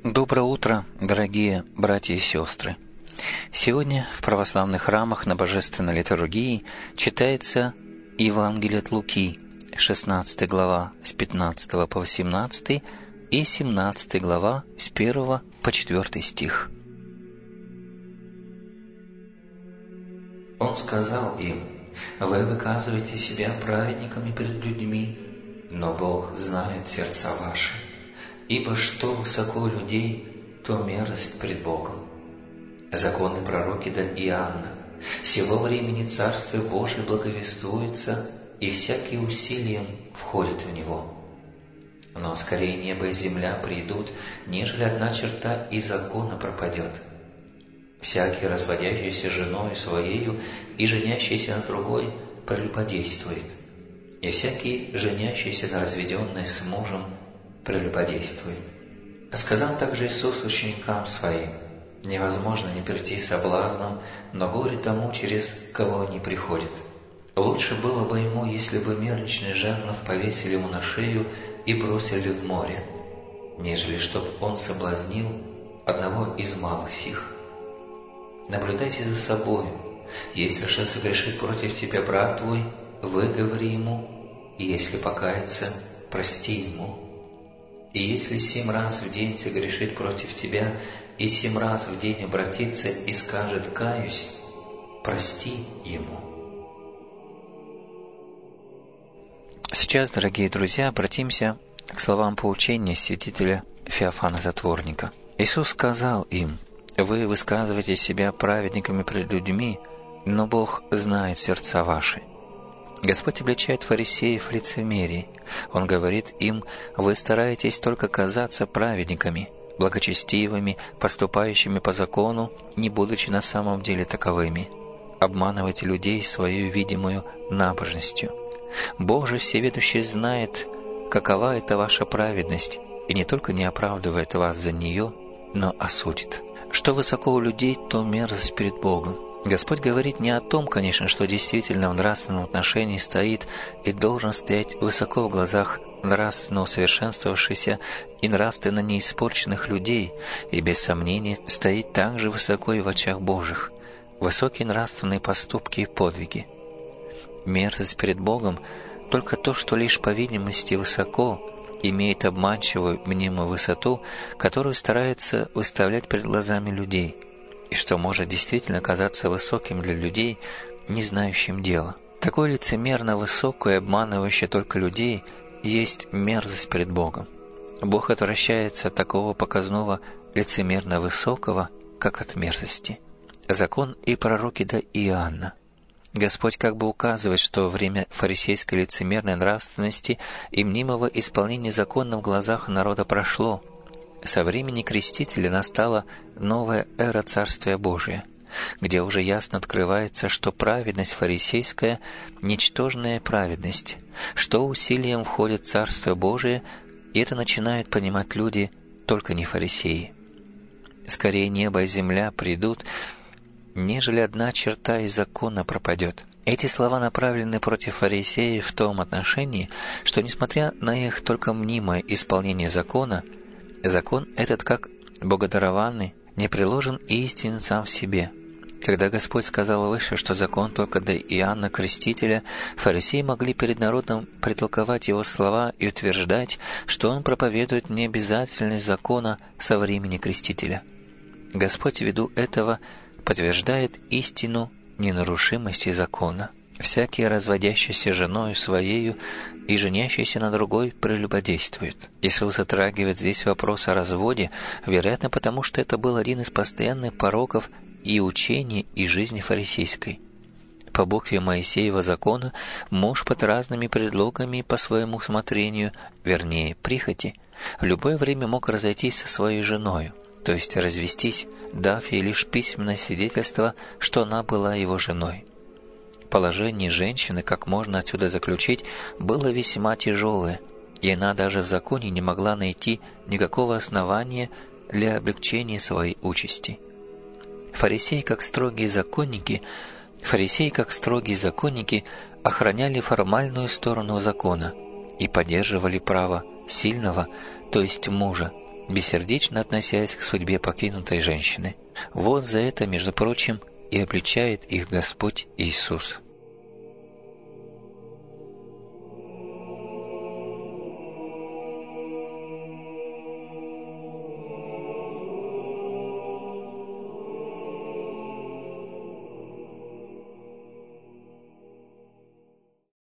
Доброе утро, дорогие братья и сестры! Сегодня в православных храмах на Божественной литургии читается Евангелие от Луки, 16 глава с 15 по 18 и 17 глава с 1 по 4 стих. Он сказал им: «Вы выказываете себя праведниками перед людьми, но Бог знает сердца ваши. Ибо что высоко людей, то мерзость пред Богом. Законы пророки да Иоанна. Сего времени Царствие Божие благовествуется, и всякие усилием входят в него. Но скорее небо и земля придут, нежели одна черта и закона пропадет. Всякий, разводящийся женою своею и женящийся на другой, прелюбодействует, и всякий, женящийся на разведенной с мужем, прелюбодействует». Сказал также Иисус ученикам Своим: «Невозможно не прийти соблазном, но горе тому, через кого они приходят. Лучше было бы ему, если бы мельничный жернов повесили ему на шею и бросили в море, нежели чтоб он соблазнил одного из малых сих. Наблюдайте за собою. Если же согрешит против тебя брат твой, выговори ему, и если покается, прости ему. И если 7 раз в день согрешит против тебя, и 7 раз в день обратится и скажет: каюсь, прости ему». Сейчас, дорогие друзья, обратимся к словам поучения святителя Феофана Затворника. Иисус сказал им: «Вы высказываете себя праведниками пред людьми, но Бог знает сердца ваши». Господь обличает фарисеев в лицемерии. Он говорит им: «Вы стараетесь только казаться праведниками, благочестивыми, поступающими по закону, не будучи на самом деле таковыми. Обманываете людей своей видимую набожностью. Бог же всеведущий знает, какова это ваша праведность, и не только не оправдывает вас за нее, но осудит. Что высоко у людей, то мерзость перед Богом». Господь говорит не о том, конечно, что действительно в нравственном отношении стоит и должен стоять высоко в глазах нравственно усовершенствовавшихся и нравственно неиспорченных людей, и без сомнений стоит также высоко и в очах Божьих, высокие нравственные поступки и подвиги. Мерзость перед Богом — только то, что лишь по видимости высоко, имеет обманчивую мнимую высоту, которую старается выставлять перед глазами людей, и что может действительно казаться высоким для людей, не знающим дела. Такое лицемерно высокое, обманывающее только людей, есть мерзость перед Богом. Бог отвращается от такого показного лицемерно высокого, как от мерзости. Закон и пророки да Иоанна. Господь как бы указывает, что время фарисейской лицемерной нравственности и мнимого исполнения закона в глазах народа прошло. Со времени Крестителя настала новая эра Царствия Божия, где уже ясно открывается, что праведность фарисейская – ничтожная праведность, что усилием входит Царство Божие, и это начинают понимать люди, только не фарисеи. «Скорее небо и земля придут, нежели одна черта из закона пропадет». Эти слова направлены против фарисеев в том отношении, что, несмотря на их только мнимое исполнение закона, закон этот, как богодарованный, не приложен истинен сам в себе. Когда Господь сказал выше, что закон только до Иоанна Крестителя, фарисеи могли перед народом притолковать его слова и утверждать, что он проповедует необязательность закона со времени Крестителя. Господь ввиду этого подтверждает истину ненарушимости закона. «Всякий, разводящийся женою своею и женящийся на другой, прелюбодействует». Иисус затрагивает здесь вопрос о разводе, вероятно, потому что это был один из постоянных пороков и учения, и жизни фарисейской. По букве Моисеева закона муж под разными предлогами по своему усмотрению, вернее, прихоти, в любое время мог разойтись со своей женою, то есть развестись, дав ей лишь письменное свидетельство, что она была его женой. Положение женщины, как можно отсюда заключить, было весьма тяжелое, и она даже в законе не могла найти никакого основания для облегчения своей участи. Фарисеи, как строгие законники, охраняли формальную сторону закона и поддерживали право сильного, то есть мужа, бессердечно относясь к судьбе покинутой женщины. Вот за это, между прочим, и обличает их Господь Иисус.